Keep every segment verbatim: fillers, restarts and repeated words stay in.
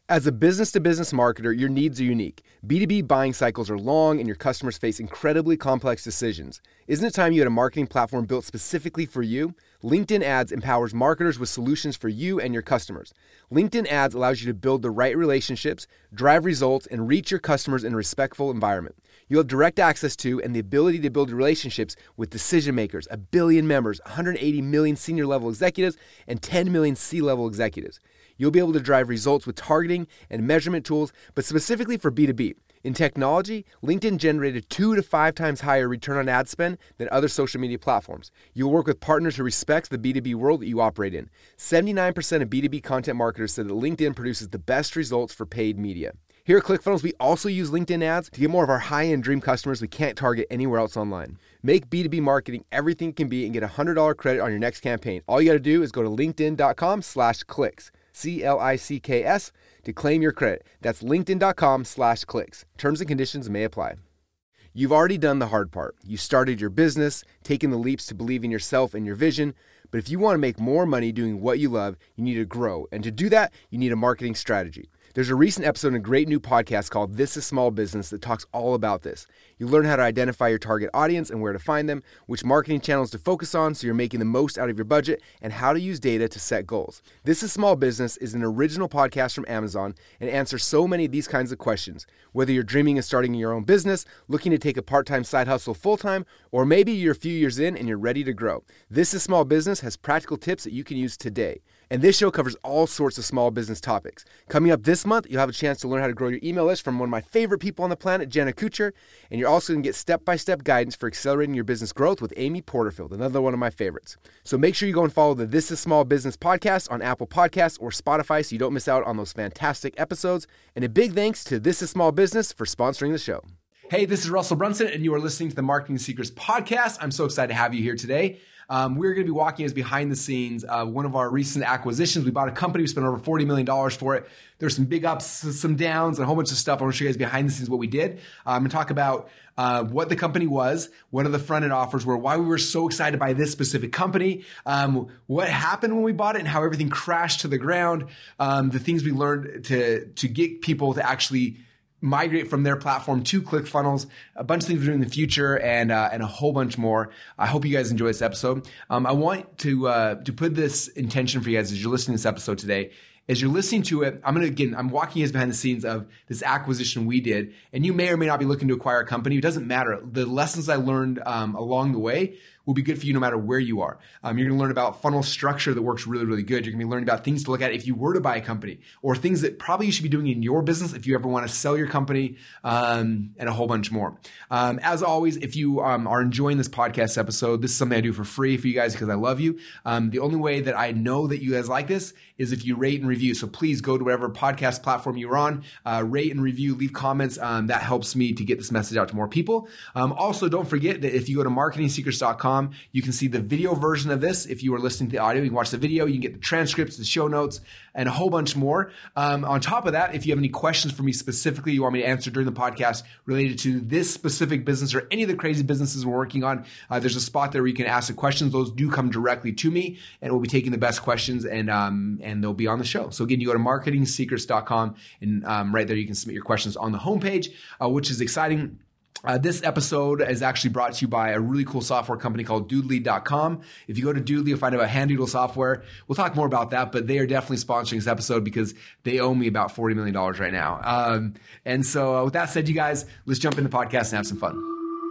As a business-to-business marketer, your needs are unique. B two B buying cycles are long and your customers face incredibly complex decisions. Isn't it time you had a marketing platform built specifically for you? LinkedIn Ads empowers marketers with solutions for you and your customers. LinkedIn Ads allows you to build the right relationships, drive results, and reach your customers in a respectful environment. You'll have direct access to and the ability to build relationships with decision makers, a billion members, one hundred eighty million senior level executives, and ten million C-level executives. You'll be able to drive results with targeting and measurement tools, but specifically for B two B. In technology, LinkedIn generated two to five times higher return on ad spend than other social media platforms. You'll work with partners who respect the B two B world that you operate in. seventy-nine percent of B two B content marketers said that LinkedIn produces the best results for paid media. Here at ClickFunnels, we also use LinkedIn ads to get more of our high-end dream customers we can't target anywhere else online. Make B two B marketing everything it can be and get a one hundred dollars credit on your next campaign. All you got to do is go to linkedin.com slash clicks. C L I C K S, to claim your credit. That's linkedin.com slash clicks. Terms and conditions may apply. You've already done the hard part. You started your business, taken the leaps to believe in yourself and your vision. But if you want to make more money doing what you love, you need to grow. And to do that, you need a marketing strategy. There's a recent episode in a great new podcast called This is Small Business that talks all about this. You learn how to identify your target audience and where to find them, which marketing channels to focus on so you're making the most out of your budget, and how to use data to set goals. This is Small Business is an original podcast from Amazon and answers so many of these kinds of questions. Whether you're dreaming of starting your own business, looking to take a part-time side hustle full-time, or maybe you're a few years in and you're ready to grow. This is Small Business has practical tips that you can use today. And this show covers all sorts of small business topics. Coming up this month, you'll have a chance to learn how to grow your email list from one of my favorite people on the planet, Jenna Kutcher. And you're also going to get step-by-step guidance for accelerating your business growth with Amy Porterfield, another one of my favorites. So make sure you go and follow the This is Small Business podcast on Apple Podcasts or Spotify so you don't miss out on those fantastic episodes. And a big thanks to This is Small Business for sponsoring the show. Hey, this is Russell Brunson, and you are listening to the Marketing Secrets Podcast. I'm so excited to have you here today. Um, we're going to be walking as behind the scenes of one of our recent acquisitions. We bought a company. We spent over forty million dollars for it. There's some big ups, some downs, and a whole bunch of stuff. I want to show you guys behind the scenes what we did. Uh, I'm going to talk about uh, what the company was, what are the front-end offers were, why we were so excited by this specific company, um, what happened when we bought it, and how everything crashed to the ground, um, the things we learned to, to get people to actually migrate from their platform to ClickFunnels, a bunch of things we're doing in the future, and uh, and a whole bunch more. I hope you guys enjoy this episode. Um, I want to uh, to put this intention for you guys as you're listening to this episode today. As you're listening to it, I'm going to, again, I'm walking you guys behind the scenes of this acquisition we did, and you may or may not be looking to acquire a company. It doesn't matter. The lessons I learned um, along the way will be good for you no matter where you are. Um, you're going to learn about funnel structure that works really, really good. You're going to be learning about things to look at if you were to buy a company, or things that probably you should be doing in your business if you ever want to sell your company, um, and a whole bunch more. Um, as always, if you um, are enjoying this podcast episode, this is something I do for free for you guys because I love you. Um, the only way that I know that you guys like this is if you rate and review. So please go to whatever podcast platform you're on, uh, rate and review, leave comments. Um, that helps me to get this message out to more people. Um, also, don't forget that if you go to marketing secrets dot com, you can see the video version of this. If you are listening to the audio, you can watch the video. You can get the transcripts, the show notes, and a whole bunch more. Um, on top of that, if you have any questions for me specifically you want me to answer during the podcast related to this specific business or any of the crazy businesses we're working on, uh, there's a spot there where you can ask the questions. Those do come directly to me, and we'll be taking the best questions, and um, and they'll be on the show. So again, you go to marketing secrets dot com, and um, right there you can submit your questions on the homepage, uh, which is exciting. Uh, this episode is actually brought to you by a really cool software company called Doodly dot com. If you go to Doodly, you'll find out about Hand Doodle software. We'll talk more about that, but they are definitely sponsoring this episode because they owe me about forty million dollars right now. Um, and so uh, with that said, you guys, let's jump in the podcast and have some fun.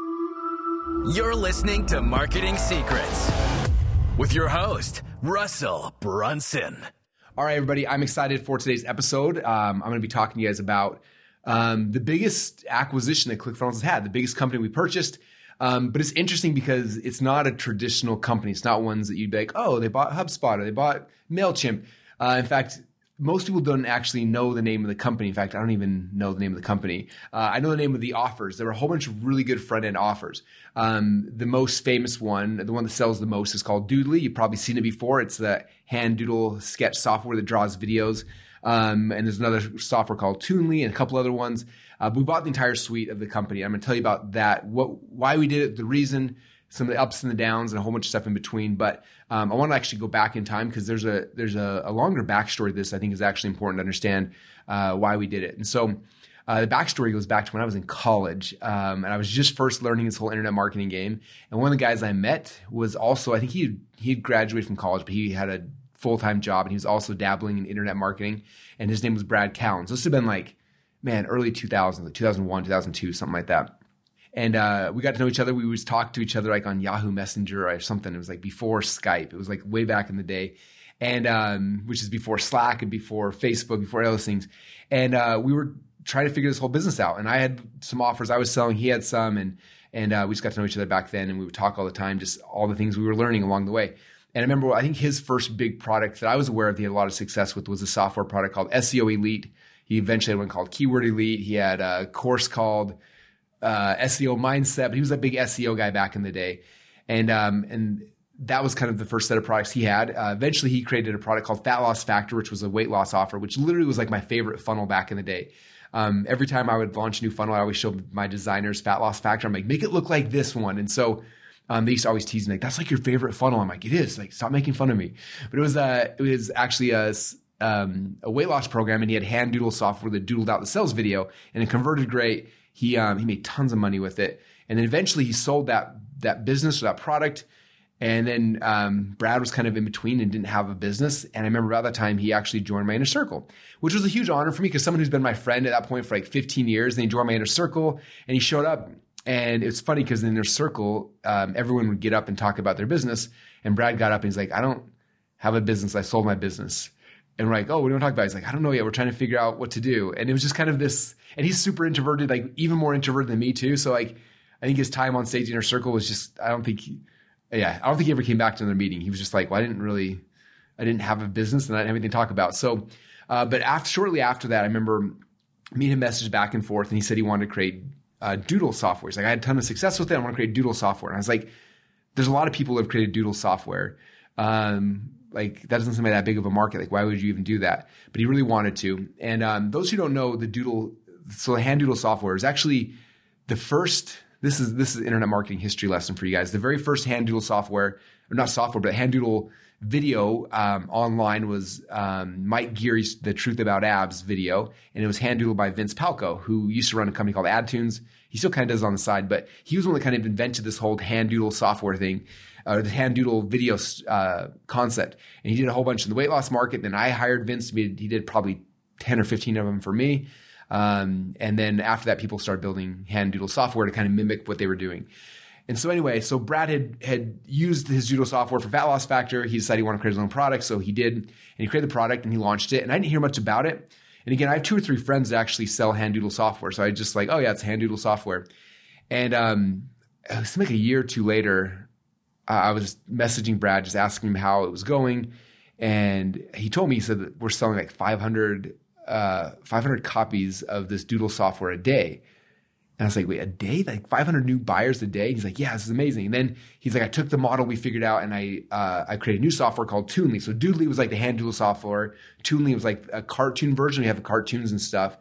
You're listening to Marketing Secrets with your host, Russell Brunson. All right, everybody, I'm excited for today's episode. Um, I'm going to be talking to you guys about Um, the biggest acquisition that ClickFunnels has had, the biggest company we purchased. Um, but it's interesting because it's not a traditional company. It's not ones that you'd be like, oh, they bought HubSpot or they bought MailChimp. Uh, in fact, most people don't actually know the name of the company. In fact, I don't even know the name of the company. Uh, I know the name of the offers. There were a whole bunch of really good front-end offers. Um, the most famous one, the one that sells the most, is called Doodly. You've probably seen it before. It's the hand doodle sketch software that draws videos. Um, and there's another software called Toonly and a couple other ones. Uh, we bought the entire suite of the company. I'm going to tell you about that, what, why we did it, the reason, some of the ups and the downs and a whole bunch of stuff in between. But um, I want to actually go back in time because there's a there's a, a longer backstory to this I think is actually important to understand uh, why we did it. And so uh, the backstory goes back to when I was in college um, and I was just first learning this whole internet marketing game. And one of the guys I met was also, I think he he had graduated from college, but he had a full-time job and he was also dabbling in internet marketing. And his name was Brad Cowan. So this would have been like, man, early two thousands, like two thousand one, two thousand two, something like that. And uh, we got to know each other. We would talk to each other like on Yahoo Messenger or something. It was like before Skype. It was like way back in the day, and um, which is before Slack and before Facebook, before all those things. And uh, we were trying to figure this whole business out. And I had some offers I was selling. He had some, and and uh, we just got to know each other back then. And we would talk all the time, just all the things we were learning along the way. And I remember, I think his first big product that I was aware of, he had a lot of success with, was a software product called S E O Elite. He eventually had one called Keyword Elite. He had a course called Uh, S E O Mindset, but he was a big S E O guy back in the day. And um, and that was kind of the first set of products he had. Uh, eventually, he created a product called Fat Loss Factor, which was a weight loss offer, which literally was like my favorite funnel back in the day. Um, every time I would launch a new funnel, I always showed my designers Fat Loss Factor. I'm like, make it look like this one. And so um, they used to always tease me, like, that's like your favorite funnel. I'm like, it is. Like, stop making fun of me. But it was uh, it was actually a um, a weight loss program, and he had hand doodle software that doodled out the sales video, and it converted great. He um, he made tons of money with it, and then eventually he sold that that business or that product. And then um, Brad was kind of in between and didn't have a business. And I remember about that time he actually joined my inner circle, which was a huge honor for me because someone who's been my friend at that point for like fifteen years, and he joined my inner circle, and he showed up. And it's funny because in the inner circle, um, everyone would get up and talk about their business, and Brad got up and he's like, "I don't have a business. I sold my business." And we're like, "Oh, what do you want to talk about?" He's like, "I don't know yet. We're trying to figure out what to do." And it was just kind of this, and he's super introverted, like even more introverted than me too. So like, I think his time on stage in Inner Circle was just, I don't think, he, yeah, I don't think he ever came back to another meeting. He was just like, well, I didn't really, I didn't have a business and I didn't have anything to talk about. So, uh, but after, shortly after that, I remember me and him messaged back and forth, and he said he wanted to create uh, Doodle software. He's like, I had a ton of success with it. I want to create Doodle software. And I was like, there's a lot of people who have created Doodle software. Um, Like that doesn't seem like that big of a market. Like, why would you even do that? But he really wanted to. And um, those who don't know, the Doodle, so the hand doodle software is actually the first. This is this is internet marketing history lesson for you guys. The very first hand doodle software, or not software, but hand doodle video um, online was um, Mike Geary's The Truth About Abs video, and it was hand doodled by Vince Palco, who used to run a company called AdTunes. He still kind of does it on the side, but he was the one that kind of invented this whole hand doodle software thing. Or the hand doodle video uh, concept. And he did a whole bunch in the weight loss market. Then I hired Vince to be, he did probably ten or fifteen of them for me. Um, and then after that, people started building hand doodle software to kind of mimic what they were doing. And so anyway, so Brad had, had used his doodle software for Fat Loss Factor. He decided he wanted to create his own product. So he did, and he created the product and he launched it. And I didn't hear much about it. And again, I have two or three friends that actually sell hand doodle software. So I just like, oh yeah, it's hand doodle software. And um, it was like a year or two later, Uh, I was messaging Brad, just asking him how it was going. And he told me, he said that we're selling like five hundred, uh, five hundred copies of this Doodle software a day. And I was like, wait, a day? Like five hundred new buyers a day? He's like, yeah, this is amazing. And then he's like, I took the model we figured out and I uh, I created new software called Toonly. So Doodly was like the hand doodle software. Toonly was like a cartoon version. We have the cartoons and stuff.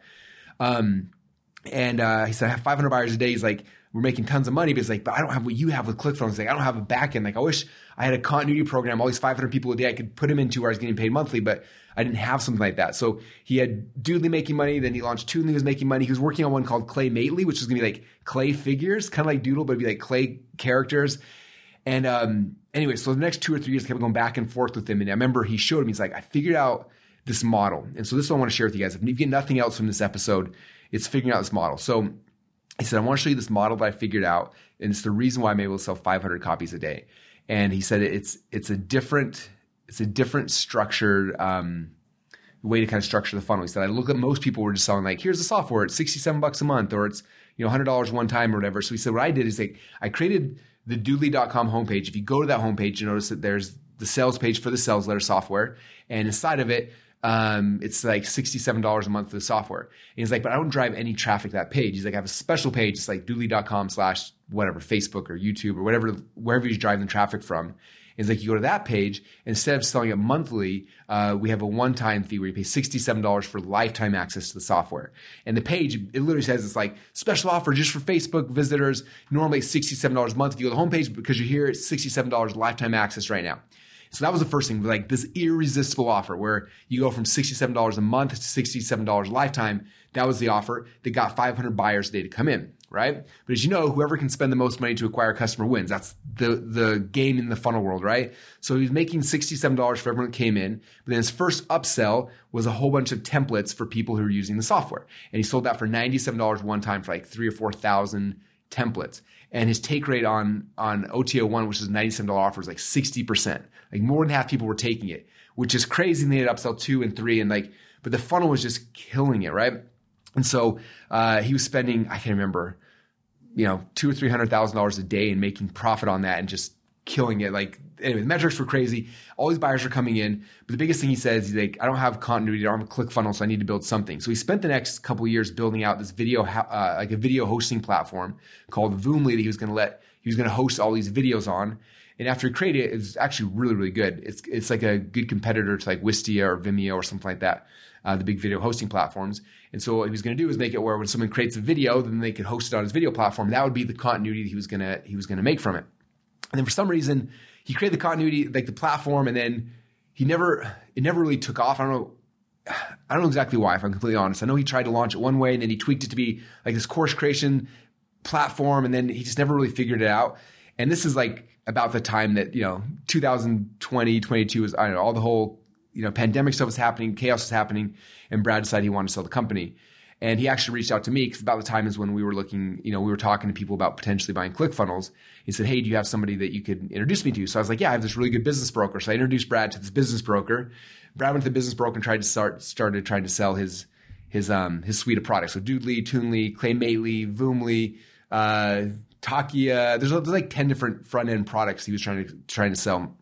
Um, and uh, he said, I have five hundred buyers a day. He's like, we're making tons of money, but it's like, but I don't have what you have with ClickFunnels. It's like, I don't have a back end. Like, I wish I had a continuity program, all these five hundred people a day I could put him into where I was getting paid monthly, but I didn't have something like that. So he had Doodly making money. Then he launched Toonly, was making money. He was working on one called Clay Mately, which was going to be like clay figures, kind of like Doodle, but it'd be like clay characters. And um, anyway, so the next two or three years I kept going back and forth with him. And I remember he showed me, he's like, I figured out this model. And so this is what I want to share with you guys. If you get nothing else from this episode, it's figuring out this model. So he said, I want to show you this model that I figured out, and it's the reason why I'm able to sell five hundred copies a day. And he said it's it's a different it's a different structured um, way to kind of structure the funnel. He said, I look at most people were just selling like, here's the software, it's sixty-seven bucks a month, or it's you know one hundred dollars one time or whatever. So he said, what I did is like I created the doodly dot com homepage. If you go to that homepage, you notice that there's the sales page for the sales letter software, and inside of it, Um, it's like sixty-seven dollars a month for the software. And he's like, but I don't drive any traffic to that page. He's like, I have a special page. It's like doodly dot com slash whatever, Facebook or YouTube or whatever, wherever he's driving the traffic from. It's like you go to that page, instead of selling it monthly, uh, we have a one-time fee where you pay sixty-seven dollars for lifetime access to the software. And the page, it literally says it's like special offer just for Facebook visitors. Normally it's sixty-seven dollars a month. If you go to the homepage, because you're here, it's sixty-seven dollars lifetime access right now. So that was the first thing, like this irresistible offer where you go from sixty-seven dollars a month to sixty-seven dollars lifetime. That was the offer that got five hundred buyers a day to come in, right? But as you know, whoever can spend the most money to acquire a customer wins. That's the, the game in the funnel world, right? So he was making sixty-seven dollars for everyone that came in. But then his first upsell was a whole bunch of templates for people who were using the software. And he sold that for ninety-seven dollars one time for like three or four thousand templates. And his take rate on, on O T O one, which is a ninety-seven dollars offer, is like sixty percent. Like more than half people were taking it, which is crazy. And they had upsell two and three and like, but the funnel was just killing it, right? And so uh, he was spending, I can't remember, you know, two or three hundred thousand dollars a day and making profit on that and just killing it. Like, anyway, the metrics were crazy. All these buyers are coming in. But the biggest thing he says, he's like, I don't have continuity. I don't have a ClickFunnels, so I need to build something. So he spent the next couple of years building out this video, uh, like a video hosting platform called Voomly that he was going to let, he was going to host all these videos on. And after he created it, it was actually really, really good. It's it's like a good competitor to like Wistia or Vimeo or something like that, uh, the big video hosting platforms. And so what he was going to do is make it where when someone creates a video, then they could host it on his video platform. That would be the continuity that he was going to he was going to make from it. And then for some reason, he created the continuity, like the platform, and then he never it never really took off. I don't know. I don't know exactly why, if I'm completely honest. I know he tried to launch it one way, and then he tweaked it to be like this course creation platform, and then he just never really figured it out. And this is like about the time that, you know, two thousand twenty, twenty-two was, I don't know, all the whole, you know, pandemic stuff was happening, chaos was happening, and Brad decided he wanted to sell the company. And he actually reached out to me because about the time is when we were looking, you know, we were talking to people about potentially buying ClickFunnels. He said, hey, do you have somebody that you could introduce me to? So I was like, yeah, I have this really good business broker. So I introduced Brad to this business broker. Brad went to the business broker and tried to start, started trying to sell his, his, um, his suite of products. So Doodly, Toonly, Claymately, Voomly, uh, Takia, there's, there's like ten different front end products he was trying to trying to sell.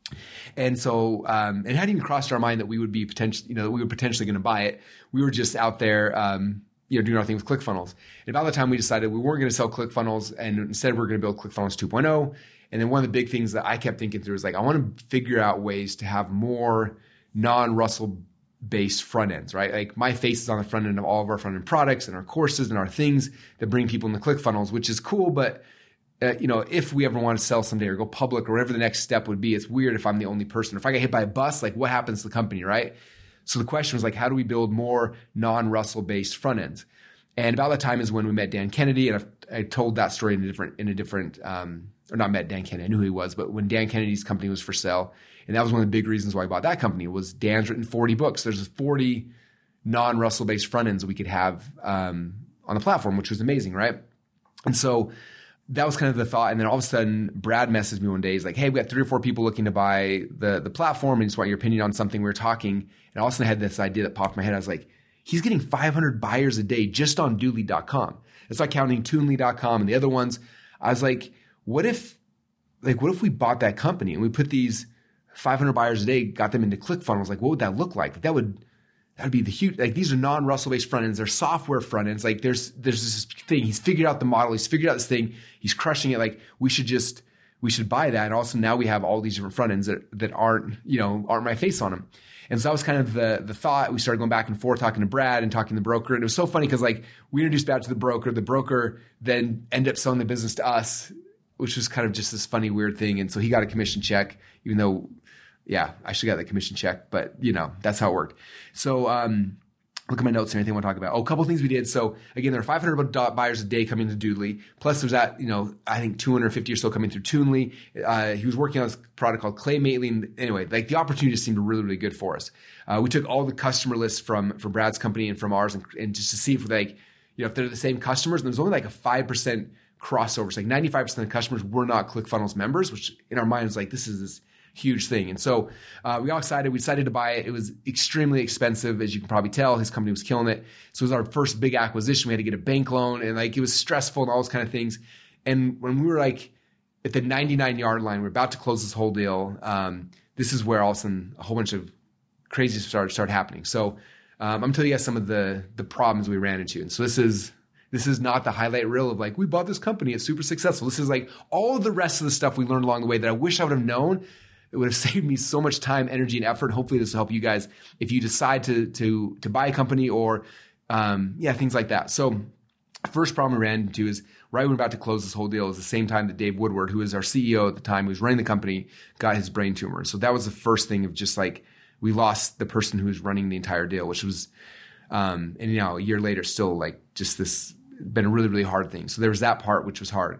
And so um, it hadn't even crossed our mind that we would be potentially, you know, that we were potentially going to buy it. We were just out there, um, you know, doing our thing with ClickFunnels. And about the time we decided we weren't going to sell ClickFunnels, and instead we're going to build ClickFunnels two point oh. And then one of the big things that I kept thinking through is like, I want to figure out ways to have more non-Russell based front ends, right? Like my face is on the front end of all of our front end products and our courses and our things that bring people in the ClickFunnels, which is cool. But, uh, you know, if we ever want to sell someday or go public or whatever the next step would be, it's weird if I'm the only person. If I get hit by a bus, like what happens to the company, right? So the question was like, how do we build more non-Russell based front ends? And about that time is when we met Dan Kennedy. And I've, I told that story in a different, in a different, um, or not met Dan Kennedy, I knew who he was, but when Dan Kennedy's company was for sale. And that was one of the big reasons why I bought that company was Dan's written forty books. There's forty non-Russell based front ends that we could have um, on the platform, which was amazing, right? And so that was kind of the thought. And then all of a sudden, Brad messaged me one day. He's like, hey, we got three or four people looking to buy the, the platform and just want your opinion on something. We were talking. And all of a sudden I had this idea that popped in my head. I was like, he's getting five hundred buyers a day just on Doodly dot com. It's like counting Toonly dot com and the other ones. I was like, what if, like, what if we bought that company and we put these five hundred buyers a day, got them into ClickFunnels? Like, what would that look like? That would, that would be the huge, like these are non-Russell based front ends. They're software front ends. Like there's, there's this thing. He's figured out the model. He's figured out this thing. He's crushing it. Like we should just, we should buy that. And also now we have all these different front ends that, that aren't, you know, aren't my face on them. And so that was kind of the, the thought. We started going back and forth, talking to Brad and talking to the broker. And it was so funny because like we introduced Brad to the broker. The broker then ended up selling the business to us, which was kind of just this funny, weird thing. And so he got a commission check, even though, yeah, I should have got the commission check, but you know, that's how it worked. So, um, look at my notes and anything I want to talk about. Oh, a couple of things we did. So again, there are five hundred buyers a day coming to Doodly. Plus there's that, you know, I think two hundred fifty or so coming through Toonly. Uh, he was working on this product called Claymately. And anyway, like the opportunity just seemed really, really good for us. Uh, we took all the customer lists from, from Brad's company and from ours and, and just to see if like, you know, if they're the same customers. And there's only like a five percent crossovers. Like ninety-five percent of the customers were not ClickFunnels members, which in our minds, like this is this huge thing. And so uh, we got excited. We decided to buy it. It was extremely expensive, as you can probably tell. His company was killing it. So it was our first big acquisition. We had to get a bank loan, and like it was stressful and all those kind of things. And when we were like at the ninety-nine yard line, we we're about to close this whole deal. Um, this is where all of a sudden a whole bunch of crazy started started happening. So um, I'm going to tell you guys some of the the problems we ran into. And so this is This is not the highlight reel of like, we bought this company, it's super successful. This is like all of the rest of the stuff we learned along the way that I wish I would have known. It would have saved me so much time, energy, and effort. Hopefully this will help you guys if you decide to to to buy a company or um, yeah, things like that. So first problem we ran into is right when we were about to close this whole deal is the same time that Dave Woodward, who was our C E O at the time, who was running the company, got his brain tumor. So that was the first thing of just like, we lost the person who was running the entire deal, which was, um, and you know, a year later, still like just this, been a really, really hard thing. So there was that part, which was hard.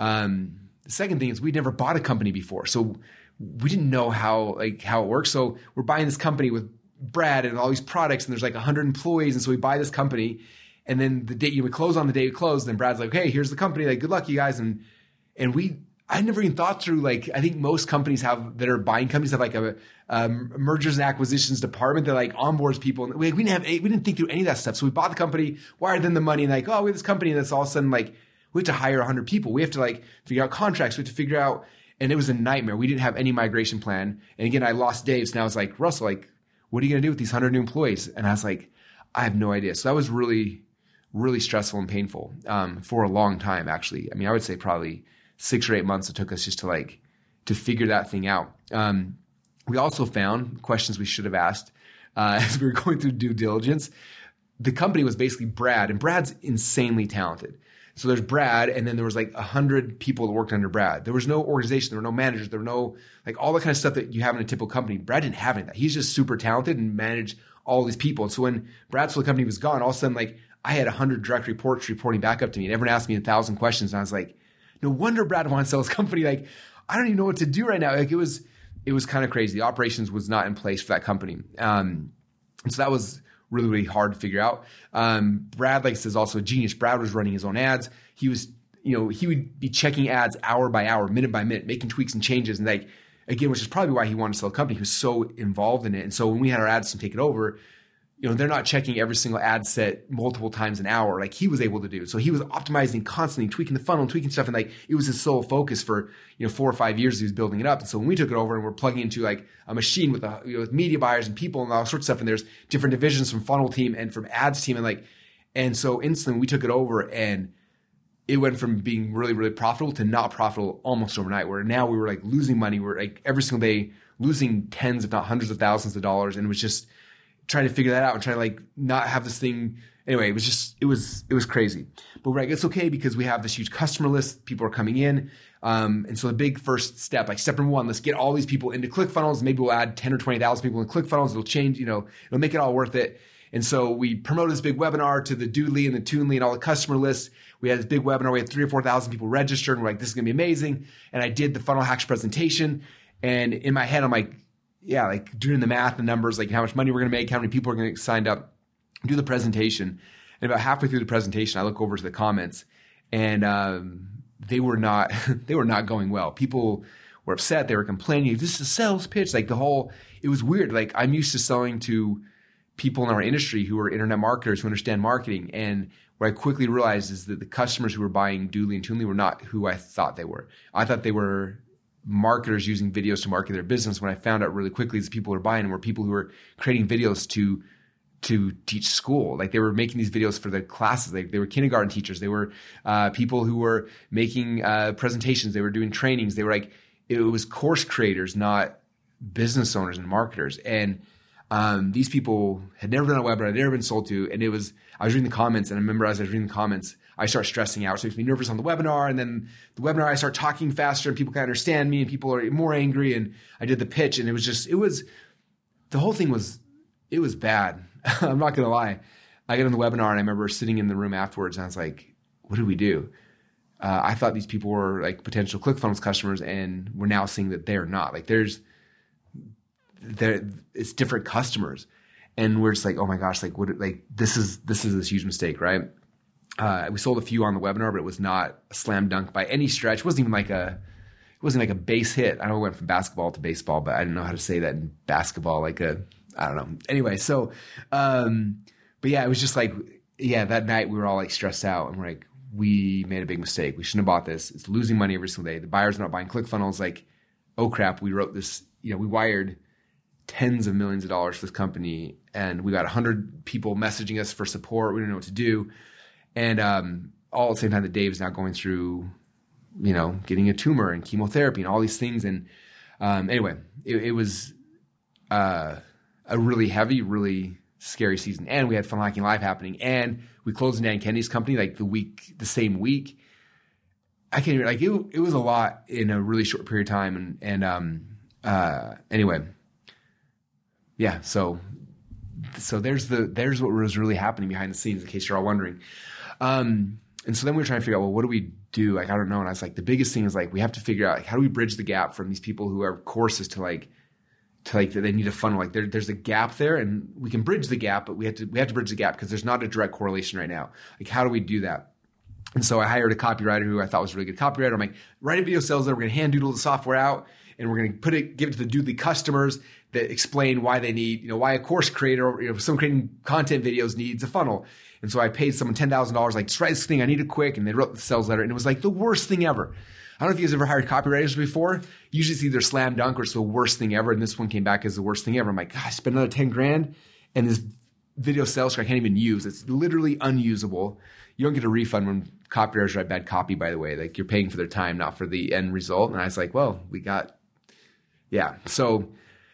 Um, the second thing is we'd never bought a company before. So we didn't know how, like how it works. So we're buying this company with Brad and all these products and there's like a hundred employees. And so we buy this company and then the day you would close on the day we close, then Brad's like, hey, here's the company. Like, good luck you guys. And, and we, I never even thought through, like, I think most companies have that are buying companies have like a, um, mergers and acquisitions department that like onboards people. And we, we didn't have, we didn't think through any of that stuff. So we bought the company, wired them the money and like, oh, we have this company. And that's all of a sudden like, we have to hire a hundred people. We have to like figure out contracts. We have to figure out, and it was a nightmare. We didn't have any migration plan. And again, I lost Dave. So now I was like, Russell, like, what are you going to do with these hundred new employees? And I was like, I have no idea. So that was really, really stressful and painful, um, for a long time, actually. I mean, I would say probably six or eight months it took us just to like, to figure that thing out. Um, we also found questions we should have asked, uh, as we were going through due diligence. The company was basically Brad, and Brad's insanely talented. So there's Brad, and then there was like a hundred people that worked under Brad. There was no organization, there were no managers, there were no, like all the kind of stuff that you have in a typical company. Brad didn't have any of that. He's just super talented and managed all these people. And so when Brad's whole company was gone, all of a sudden, like, I had a hundred direct reports reporting back up to me, and everyone asked me a thousand questions. And I was like, no wonder Brad wants to sell his company. Like, I don't even know what to do right now. Like, it was, it was kind of crazy. The operations was not in place for that company. Um, and so that was really, really hard to figure out. Um, Brad, like I said, is also a genius. Brad was running his own ads. He was, you know, he would be checking ads hour by hour, minute by minute, making tweaks and changes. And like, again, which is probably why he wanted to sell a company. He was so involved in it. And so when we had our ads team take it over, you know, they're not checking every single ad set multiple times an hour like he was able to do. So he was optimizing constantly, tweaking the funnel, tweaking stuff. And like, it was his sole focus for, you know, four or five years he was building it up. And so when we took it over and we're plugging into like a machine with, a, you know, with media buyers and people and all sorts of stuff. And there's different divisions from funnel team and from ads team. And like, and so instantly we took it over and it went from being really, really profitable to not profitable almost overnight, where now we were like losing money. We're like every single day losing tens, if not hundreds of thousands of dollars. And it was just trying to figure that out and trying to like not have this thing. Anyway, it was just, it was, it was crazy. But we're like, it's okay because we have this huge customer list. People are coming in. Um, and so the big first step, like step number one, let's get all these people into ClickFunnels. Maybe we'll add ten or twenty thousand people in ClickFunnels. It'll change, you know, it'll make it all worth it. And so we promoted this big webinar to the Doodly and the Toonly and all the customer lists. We had this big webinar. We had three or four thousand people registered. And we're like, this is going to be amazing. And I did the funnel hacks presentation. And in my head, I'm like, yeah, like doing the math, the numbers, like how much money we're going to make, how many people are going to get signed up, do the presentation. And about halfway through the presentation, I look over to the comments and, um, they were not, they were not going well. People were upset. They were complaining. This is a sales pitch. Like the whole, it was weird. Like I'm used to selling to people in our industry who are internet marketers who understand marketing. And what I quickly realized is that the customers who were buying Doodly and Toonly were not who I thought they were. I thought they were marketers using videos to market their business. When I found out really quickly is people who were buying them were people who were creating videos to to teach school. Like they were making these videos for their classes. Like they were kindergarten teachers. They were uh, people who were making uh, presentations. They were doing trainings. They were like, it was course creators, not business owners and marketers. And um, these people had never done a webinar. They'd never been sold to. And it was, I was reading the comments and I remember as I was reading the comments, I start stressing out. So it makes me nervous on the webinar. And then the webinar, I start talking faster and people can understand me and people are more angry. And I did the pitch and it was just, it was, the whole thing was, it was bad. I'm not going to lie. I got on the webinar and I remember sitting in the room afterwards and I was like, what did we do? Uh, I thought these people were like potential ClickFunnels customers and we're now seeing that they're not. Like there's, there, it's different customers. And we're just like, oh my gosh, like what, like this is, this is this huge mistake, right? Uh, we sold a few on the webinar, but it was not a slam dunk by any stretch. It wasn't even like a, it wasn't like a base hit. I know it went from basketball to baseball, but I didn't know how to say that in basketball. Like a, I don't know. Anyway, so, um, but yeah, it was just like, yeah, that night we were all like stressed out and we're like, we made a big mistake. We shouldn't have bought this. It's losing money every single day. The buyers are not buying ClickFunnels. Like, oh crap, we wrote this, you know, we wired tens of millions of dollars for this company and we got a hundred people messaging us for support. We didn't know what to do. And um, all at the same time that Dave's now going through, you know, getting a tumor and chemotherapy and all these things. And um, anyway, it, it was uh, a really heavy, really scary season. And we had Funnel Hacking Live happening. And we closed Dan Kennedy's company like the week, the same week. I can't even, like, it, it was a lot in a really short period of time. And, and um, uh, anyway, yeah, so so there's the there's what was really happening behind the scenes, in case you're all wondering. Um, and so then we were trying to figure out, well, what do we do? Like, I don't know. And I was like, the biggest thing is like, we have to figure out, like, how do we bridge the gap from these people who have courses to like, to like, they need a funnel. Like there, there's a gap there and we can bridge the gap, but we have to, we have to bridge the gap because there's not a direct correlation right now. Like, how do we do that? And so I hired a copywriter who I thought was a really good copywriter. I'm like, write a video sales letter. We're going to hand doodle the software out and we're going to put it, give it to the Doodly customers that explain why they need, you know, why a course creator, you know, someone creating content videos needs a funnel. And so I paid someone ten thousand dollars, like, just write this thing, I need it quick. And they wrote the sales letter and it was like the worst thing ever. I don't know if you guys ever hired copywriters before. Usually it's either slam dunk or it's the worst thing ever. And this one came back as the worst thing ever. I'm like, God, I spent another ten grand and this video sales script I can't even use. It's literally unusable. You don't get a refund when copywriters write bad copy, by the way. Like, you're paying for their time, not for the end result. And I was like, well, we got, yeah. So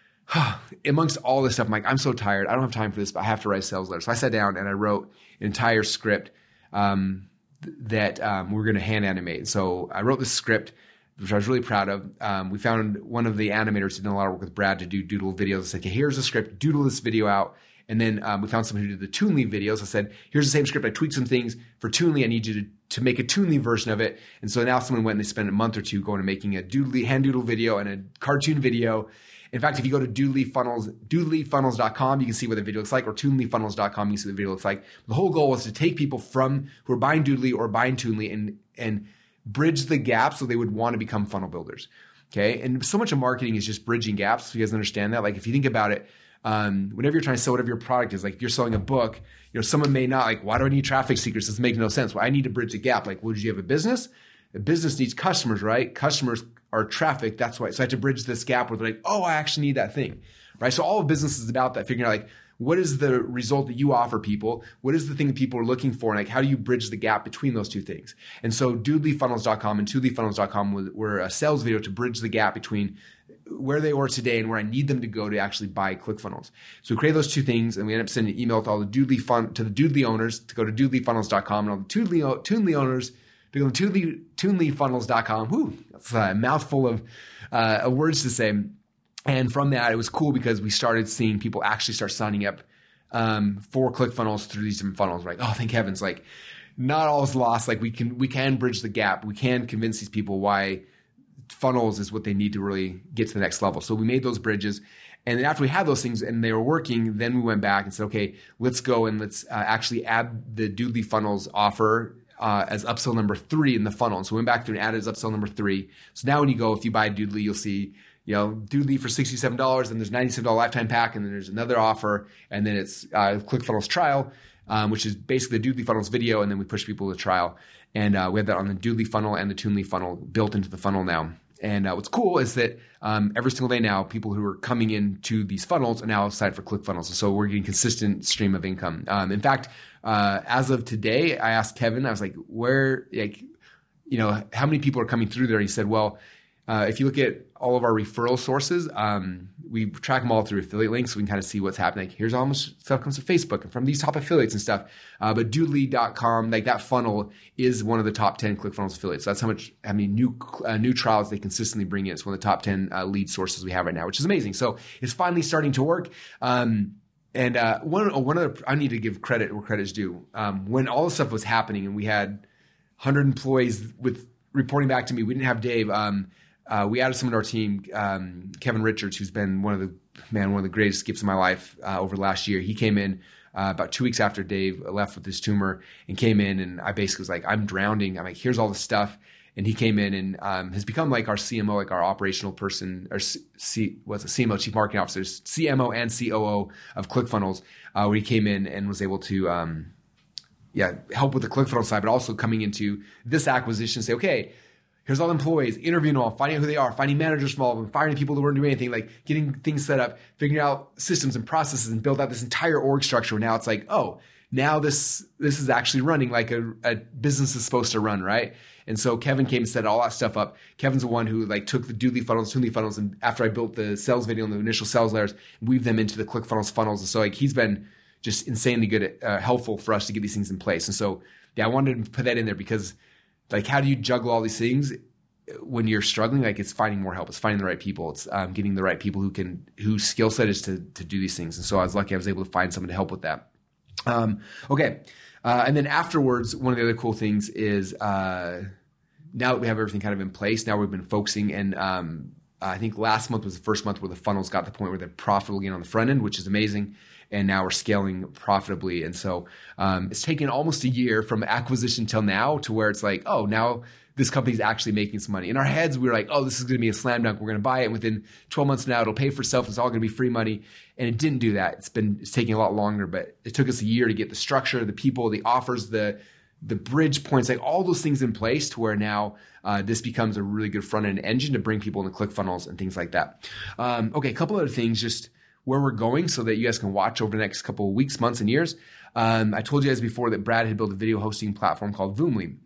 amongst all this stuff, I'm like, I'm so tired. I don't have time for this, but I have to write a sales letter. So I sat down and I wrote an entire script um, th- that um, we we're going to hand animate. So I wrote this script, which I was really proud of. Um, we found one of the animators who did a lot of work with Brad to do doodle videos. I said, okay, here's the script, doodle this video out. And then um, we found someone who did the Toonly videos. I said, here's the same script. I tweaked some things for Toonly. I need you to, to make a Toonly version of it. And so now someone went and they spent a month or two going and making a doodly, hand doodle video and a cartoon video. In fact, if you go to Doodly Funnels, doodly funnels dot com, you can see what the video looks like, or toonly funnels dot com, you can see what the video looks like. The whole goal was to take people from who are buying Doodly or buying Toonly and, and bridge the gap so they would want to become funnel builders. Okay. And so much of marketing is just bridging gaps. So you guys understand that? Like, if you think about it, um, whenever you're trying to sell whatever your product is, like if you're selling a book, you know, someone may not like, why do I need traffic secrets? This makes no sense. Well, I need to bridge the gap. Like, would you have a business? A business needs customers, right? Customers are traffic. That's why. So I have to bridge this gap where they're like, oh, I actually need that thing, right? So all of business is about that, figuring out like, what is the result that you offer people? What is the thing that people are looking for? And like, how do you bridge the gap between those two things? And so doodly funnels dot com and toonly funnels dot com were a sales video to bridge the gap between where they are today and where I need them to go to actually buy ClickFunnels. So we created those two things and we ended up sending an email with all the Doodly fun to the Doodly owners to go to doodly funnels dot com and all the Toonly, Toonly owners to go to Toonly, toonly funnels dot com. Whew, that's a mouthful of uh, words to say. And from that, it was cool because we started seeing people actually start signing up um, for ClickFunnels through these different funnels. We're like, oh, thank heavens. Like, not all is lost. Like, we can, we can bridge the gap. We can convince these people why funnels is what they need to really get to the next level. So we made those bridges. And then after we had those things and they were working, then we went back and said, okay, let's go and let's uh, actually add the Doodly Funnels offer uh, as upsell number three in the funnel. And so we went back through and added as upsell number three. So now when you go, if you buy Doodly, you'll see, you know, Doodly for sixty-seven dollars, and there's ninety-seven dollars lifetime pack, and then there's another offer, and then it's uh, ClickFunnels trial, um, which is basically the Doodly Funnels video, and then we push people to trial. And uh, we have that on the Doodly funnel and the Toonly funnel built into the funnel now. And uh, what's cool is that um, every single day now, people who are coming into these funnels are now signed for ClickFunnels. And so we're getting consistent stream of income. Um, in fact, uh, as of today, I asked Kevin, I was like, where, like, you know, how many people are coming through there? And he said, well, uh, if you look at all of our referral sources, um, we track them all through affiliate links, so we can kind of see what's happening. Like, here's how much stuff comes to Facebook and from these top affiliates and stuff. Uh, but Doodly dot com, like that funnel is one of the top ten ClickFunnels affiliates. So that's how much, how many new uh, new trials they consistently bring in. It's one of the top ten uh, lead sources we have right now, which is amazing. So it's finally starting to work. Um, and uh, one one other, I need to give credit where credit is due. Um, when all this stuff was happening and we had one hundred employees with reporting back to me, we didn't have Dave. Um, Uh, we added someone to our team, um, Kevin Richards, who's been one of the man one of the greatest gifts of my life uh, over the last year. He came in uh, about two weeks after Dave left with his tumor and came in, and I basically was like, I'm drowning. I'm like, here's all the stuff. And he came in and um, has become like our C M O, like our operational person, or C, C what's a C M O, Chief Marketing Officer, C M O and C O O of ClickFunnels, uh, where he came in and was able to um, yeah help with the ClickFunnels side, but also coming into this acquisition, say, okay, here's all the employees, interviewing them all, finding out who they are, finding managers from all of them, firing people who weren't doing anything, like getting things set up, figuring out systems and processes and build out this entire org structure. Now it's like, oh, now this this is actually running like a, a business is supposed to run, right? And so Kevin came and set all that stuff up. Kevin's the one who like took the Doodly funnels, Toonly funnels, and after I built the sales video and the initial sales layers, weave them into the ClickFunnels funnels. And so like he's been just insanely good at uh, helpful for us to get these things in place. And so yeah, I wanted to put that in there because like how do you juggle all these things when you're struggling? Like it's finding more help. It's finding the right people. It's um, getting the right people who can whose skill set is to to do these things. And so I was lucky I was able to find someone to help with that. Um, okay. Uh, and then afterwards, one of the other cool things is uh, now that we have everything kind of in place, now we've been focusing. And um, I think last month was the first month where the funnels got to the point where they're profitable again on the front end, which is amazing. And now we're scaling profitably. And so um, it's taken almost a year from acquisition till now to where it's like, oh, now this company's actually making some money. In our heads, we were like, oh, this is going to be a slam dunk. We're going to buy it. And within twelve months now, it'll pay for itself. It's all going to be free money. And it didn't do that. It's been, it's taking a lot longer, but it took us a year to get the structure, the people, the offers, the, the bridge points, like all those things in place to where now uh, this becomes a really good front end engine to bring people into ClickFunnels and things like that. Um, okay. A couple other things, just where we're going so that you guys can watch over the next couple of weeks, months, and years. Um, I told you guys before that Brad had built a video hosting platform called Voomly.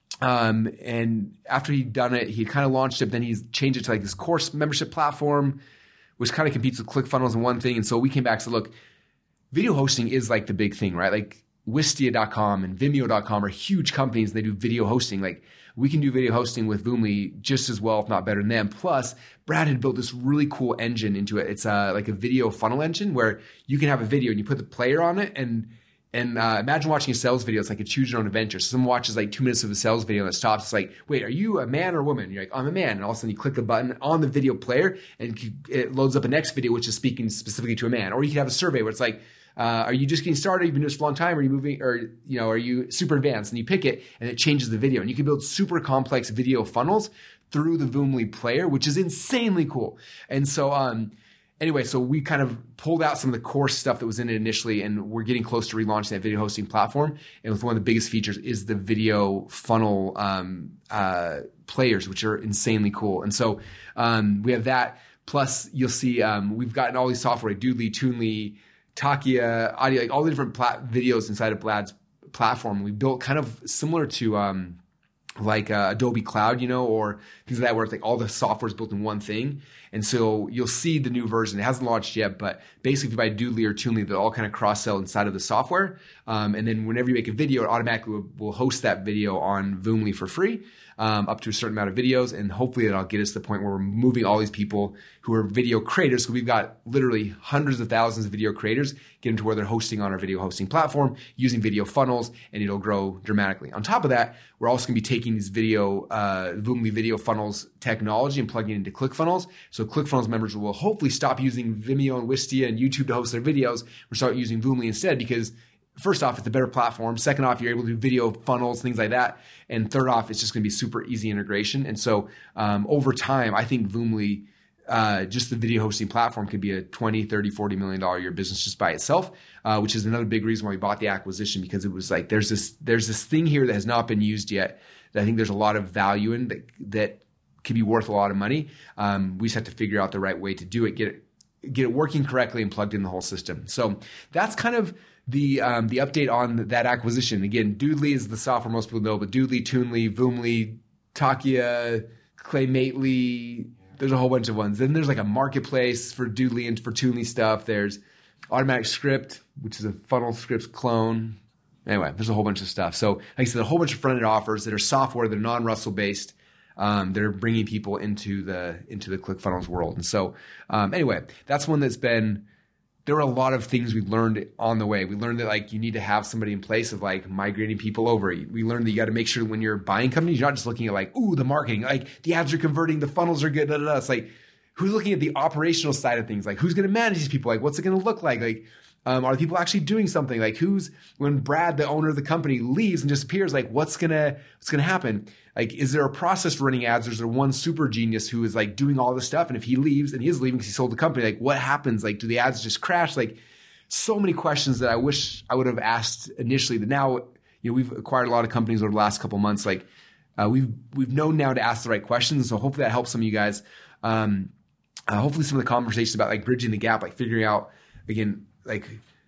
Um, and after he'd done it, he kind of launched it, then he's changed it to like this course membership platform, which kind of competes with ClickFunnels in one thing. And so we came back and said, look, video hosting is like the big thing, right? Like Wistia dot com and Vimeo dot com are huge companies. They do video hosting. Like we can do video hosting with Voomly just as well, if not better than them. Plus, Brad had built this really cool engine into it. It's uh, like a video funnel engine where you can have a video and you put the player on it and And uh, imagine watching a sales video. It's like a choose your own adventure. So someone watches like two minutes of a sales video and it stops. It's like, wait, are you a man or a woman? And you're like, I'm a man. And all of a sudden you click the button on the video player and it loads up a next video, which is speaking specifically to a man. Or you can have a survey where it's like, uh, are you just getting started? You've been doing this for a long time. Are you moving or, you know, are you super advanced? And you pick it and it changes the video. And you can build super complex video funnels through the Voomly player, which is insanely cool. And so, um, Anyway, so we kind of pulled out some of the core stuff that was in it initially, and we're getting close to relaunching that video hosting platform. And with one of the biggest features is the video funnel um, uh, players, which are insanely cool. And so um, we have that. Plus, you'll see um, we've gotten all these software, like Doodly, Toonly, Takia, Audio, like all the different plat- videos inside of Blad's platform. We built kind of similar to um, like uh, Adobe Cloud, you know, or things like that, where it's like all the software is built in one thing. And so you'll see the new version. It hasn't launched yet, but basically if you buy Doodly or Toonly, they'll all kind of cross-sell inside of the software. Um, and then whenever you make a video, it automatically will, will host that video on Voomly for free, um, up to a certain amount of videos. And hopefully that'll get us to the point where we're moving all these people who are video creators. So we've got literally hundreds of thousands of video creators, get them to where they're hosting on our video hosting platform using video funnels, and it'll grow dramatically. On top of that, we're also going to be taking these video, uh, Voomly video funnels technology and plugging it into ClickFunnels. So ClickFunnels members will hopefully stop using Vimeo and Wistia and YouTube to host their videos. We'll start using Voomly instead because first off, it's a better platform. Second off, you're able to do video funnels, things like that. And third off, it's just going to be super easy integration. And so um, over time, I think Voomly, uh, just the video hosting platform could be a twenty, thirty, forty million dollars a year business just by itself, uh, which is another big reason why we bought the acquisition, because it was like, there's this, there's this thing here that has not been used yet that I think there's a lot of value in that, that could be worth a lot of money. Um, we just have to figure out the right way to do it, get it, get it working correctly and plugged in the whole system. So that's kind of the um, the update on that acquisition. Again, Doodly is the software most people know, but Doodly, Toonly, Voomly, Takia, Claymately, there's a whole bunch of ones. Then there's like a marketplace for Doodly and for Toonly stuff. There's Automatic Script, which is a funnel scripts clone. Anyway, there's a whole bunch of stuff. So like I said, a whole bunch of front-end offers that are software, that are non-Russell based, Um, that are bringing people into the into the ClickFunnels world. And so um, anyway, that's one that's been, there were a lot of things we learned on the way. We learned that like you need to have somebody in place of like migrating people over. We learned that you got to make sure when you're buying companies, you're not just looking at like, ooh, the marketing, like the ads are converting, the funnels are good, da, da, da. It's like, who's looking at the operational side of things? Like who's going to manage these people? Like what's it going to look like? Like, Um, are the people actually doing something? Like who's, when Brad, the owner of the company, leaves and disappears, like what's gonna, what's gonna happen? Like, is there a process for running ads? Or is there one super genius who is like doing all this stuff? And if he leaves, and he is leaving because he sold the company, like what happens? Like, do the ads just crash? Like so many questions that I wish I would have asked initially, that now, you know, we've acquired a lot of companies over the last couple of months. Like uh, we've, we've known now to ask the right questions. So hopefully that helps some of you guys. Um, uh, hopefully some of the conversations about like bridging the gap, like figuring out again, like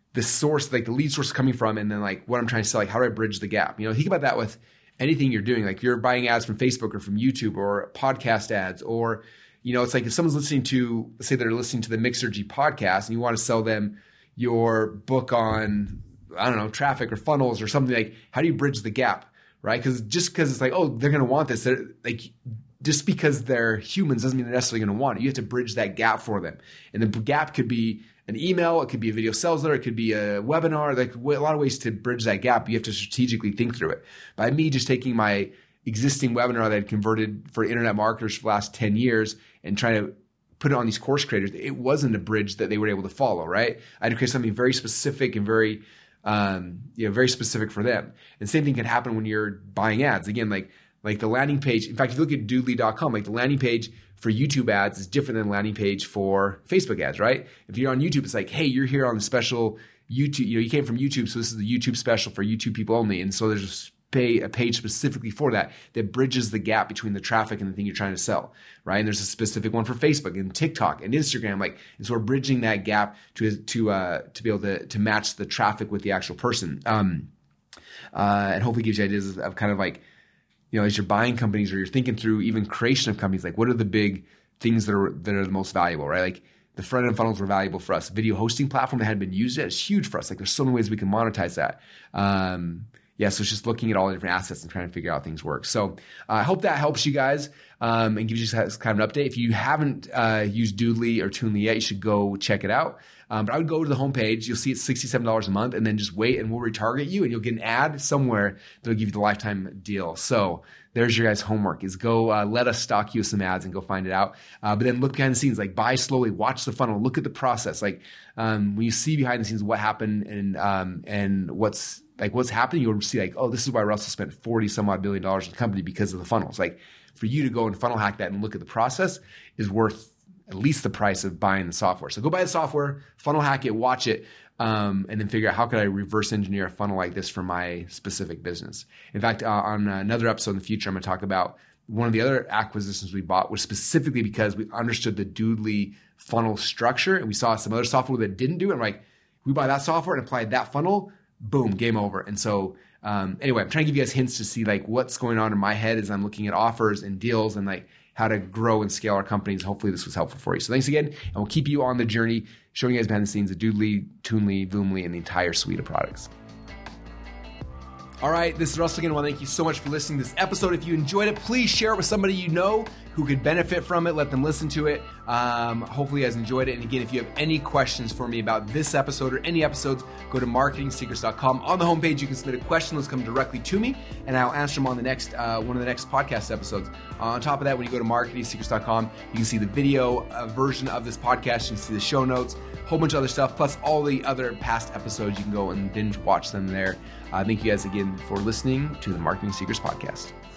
the source, like the lead source is coming from, and then like what I'm trying to sell, like how do I bridge the gap? You know, think about that with anything you're doing. Like you're buying ads from Facebook or from YouTube or podcast ads, or, you know, it's like if someone's listening to, let's say they're listening to the Mixergy podcast and you want to sell them your book on, I don't know, traffic or funnels or something, like how do you bridge the gap, right? Because just because it's like, oh, they're going to want this, they're like, just because they're humans doesn't mean they're necessarily going to want it. You have to bridge that gap for them. And the gap could be an email, it could be a video sales letter, it could be a webinar, like a lot of ways to bridge that gap. You have to strategically think through it. By me just taking my existing webinar that I'd converted for internet marketers for the last ten years and trying to put it on these course creators, it wasn't a bridge that they were able to follow, right? I had to create something very specific and very, um, you know, very specific for them. And the same thing can happen when you're buying ads. Again, like, like the landing page. In fact, if you look at doodly dot com, like the landing page for YouTube ads is different than the landing page for Facebook ads, right? If you're on YouTube, it's like, hey, you're here on the special YouTube, you know, you came from YouTube, so this is the YouTube special for YouTube people only. And so there's pay a page specifically for that that bridges the gap between the traffic and the thing you're trying to sell, right? And there's a specific one for Facebook and TikTok and Instagram, like, and so we're bridging that gap to to uh, to be able to to match the traffic with the actual person, um, uh, and hopefully gives you ideas of kind of like, you know, as you're buying companies or you're thinking through even creation of companies, like what are the big things that are that are the most valuable, right? Like the front end funnels were valuable for us. Video hosting platform that hadn't been used yet is huge for us. Like there's so many ways we can monetize that. Um, Yeah, so it's just looking at all the different assets and trying to figure out how things work. So uh, I hope that helps you guys um, and gives you kind of an update. If you haven't uh, used Doodly or Toonly yet, you should go check it out. Um, but I would go to the homepage. You'll see it's sixty-seven dollars a month, and then just wait, and we'll retarget you, and you'll get an ad somewhere that'll give you the lifetime deal. So there's your guys' homework: is go uh, let us stock you with some ads and go find it out. Uh, but then look behind the scenes, like buy slowly, watch the funnel, look at the process. Like um, when you see behind the scenes what happened and um, and what's like what's happening, you'll see like, oh, this is why Russell spent forty some odd billion dollars in the company because of the funnels. Like for you to go and funnel hack that and look at the process is worth at least the price of buying the software. So go buy the software, funnel hack it, watch it, um, and then figure out how could I reverse engineer a funnel like this for my specific business. In fact, uh, on another episode in the future, I'm going to talk about one of the other acquisitions we bought was specifically because we understood the Doodly funnel structure, and we saw some other software that didn't do it. And we're like, we buy that software and apply that funnel, boom, game over. And so um, anyway, I'm trying to give you guys hints to see like what's going on in my head as I'm looking at offers and deals and like how to grow and scale our companies. Hopefully this was helpful for you. So thanks again, and we'll keep you on the journey, showing you guys behind the scenes of Doodly, Toonly, Voomly, and the entire suite of products. All right, this is Russell again. Well, thank you so much for listening to this episode. If you enjoyed it, please share it with somebody you know who could benefit from it. Let them listen to it. Um, hopefully you guys enjoyed it. And again, if you have any questions for me about this episode or any episodes, go to marketing secrets dot com. On the homepage, you can submit a question. Those come directly to me, and I'll answer them on the next uh, one of the next podcast episodes. Uh, on top of that, when you go to marketing secrets dot com, you can see the video uh, version of this podcast. You can see the show notes, a whole bunch of other stuff, plus all the other past episodes. You can go and binge watch them there. Uh, thank you guys again for listening to the Marketing Secrets Podcast.